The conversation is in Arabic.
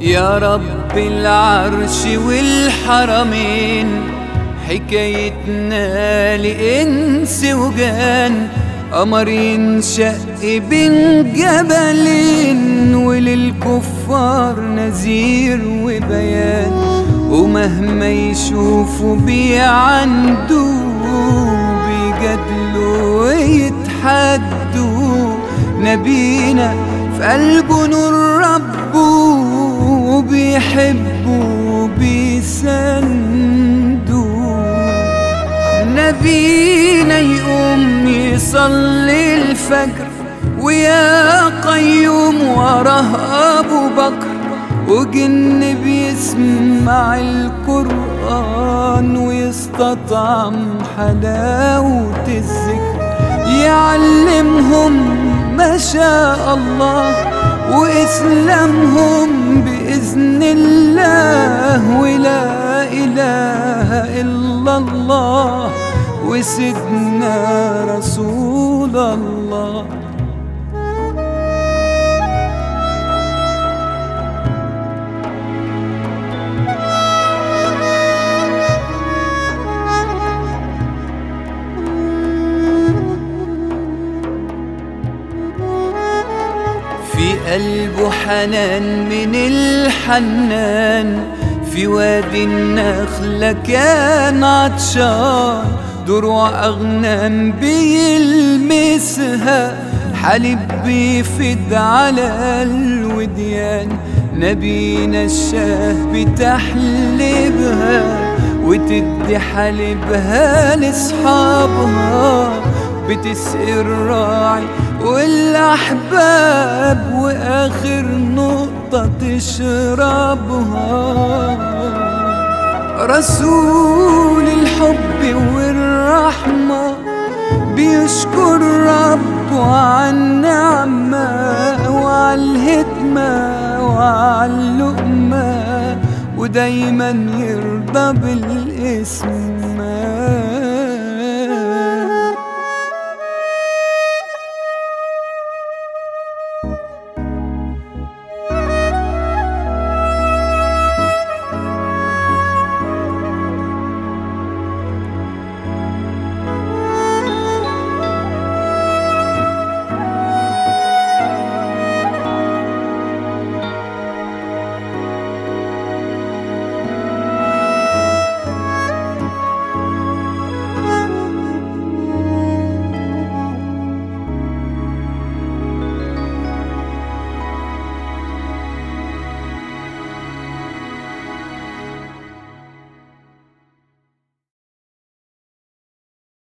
يا رب العرش والحرمين، حكايتنا لإنس وجان، قمر ينشق بين جبلين، وللكفار نذير وبيان، ومهما يشوفوا بيعندوا، بيجادلوا ويتحدوا، نبينا في قلبه نور ربه، وبيحبوا وبيسندوا. نبينا يقوم يصلي الفجر، ويا قيوم وراه أبو بكر، وجن بيسمع القرآن، ويستطعم حلاوة الذكر، يعلمهم ما شاء الله، وإسلامهم بإذن الله، ولا إله إلا الله، وسيدنا رسول الله. في قلبه حنان من الحنان، في وادي النخلة كان عطشان، دروع أغنام بيلمسها، حليب بيفد على الوديان، نبينا الشاه بتحلبها، وتدي حليبها لأصحابها، بتسقي الراعي والأحباب، وآخر نقطة تشربها. رسول الحب والرحمة بيشكر ربه على النعمة، وعلى الهدمة وعلى اللقمة، ودايما يرضى بالاسم.